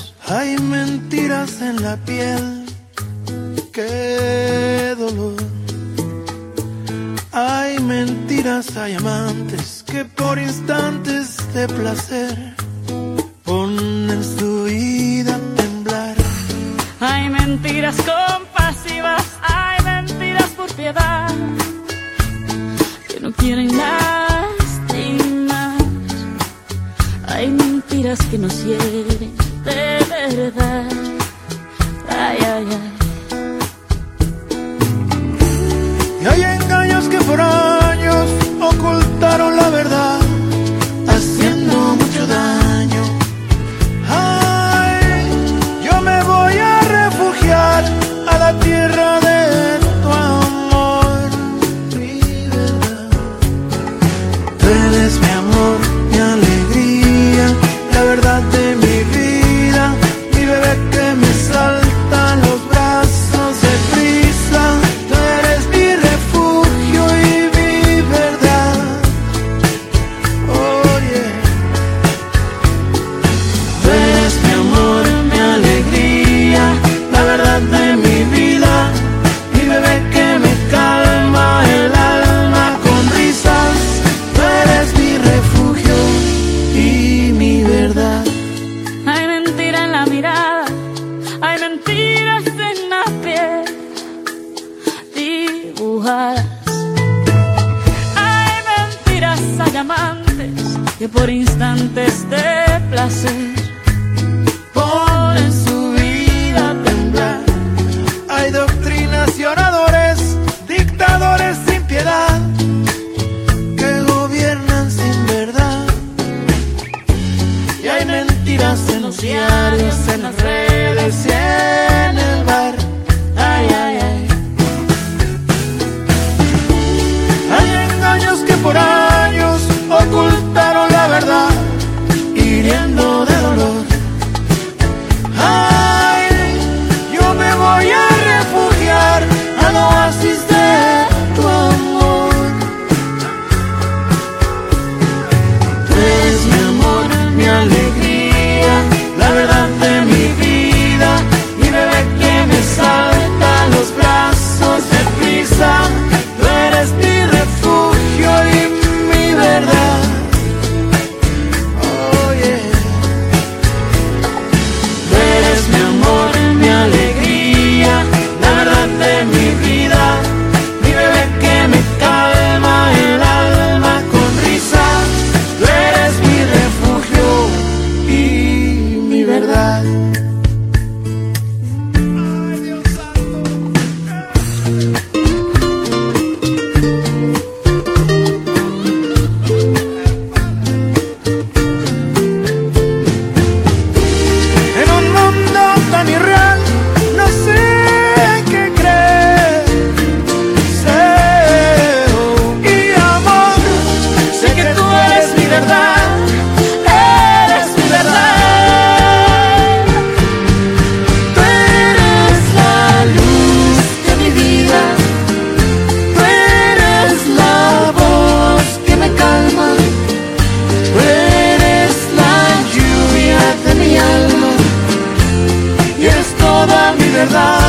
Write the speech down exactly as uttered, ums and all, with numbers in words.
Hay mentiras en la piel, qué dolor. Hay mentiras, hay amantes que por instantes de placer ponen su vida a temblar. Hay mentiras compasivas, hay mentiras por piedad, que no quieren lastimar. Hay mentiras que nos hieren de verdad. Ay, ay, ay. Y hay engaños que por años ocultaron la verdad, haciendo mucho daño. Ay, yo me voy a refugiar a la tierra de tu amor, mi verdad. Tú eres mi amor, mi alegría, la verdad de mi vida, mi bebé que me salta en los brazos de prisa. Tú eres mi refugio y mi verdad. Oh yeah. Tú eres mi amor, mi alegría, la verdad de mi vida, mi bebé que me calma el alma con risas. Tú eres mi refugio y mi verdad. Hay mentira en la mirada, hay mentiras en la piel dibujadas. Hay mentiras, hay amantes que por instantes de placer Ponen su vida a temblar. Hay doctrinas y oradores, dictadores sin piedad, que gobiernan sin verdad. Y hay mentiras en los diarios, en las redes y en el bar. Ay, ay, ay. Hay engaños que por años ocultaron la verdad, hiriendo de dolor. Ay, yo me voy a refugiar al oasis de tu amor. Tú eres mi amor, mi alegría, la verdad de mi vida, mi bebé que me salta a los brazos de prisa. Tú eres mi refugio y mi verdad. Oh yeah. Tú eres mi amor, mi alegría, la verdad de mi vida, mi bebé que me calma el alma con risas. Tú eres mi refugio y mi verdad. Ay, Dios santo. En un mundo tan irreal, no sé qué creer. Deseo y amor, sé que tú eres mi verdad, eres mi verdad. Tú eres la luz de mi vida, tú eres la voz que me calma, tú eres la lluvia de mi alma y eres toda mi verdad.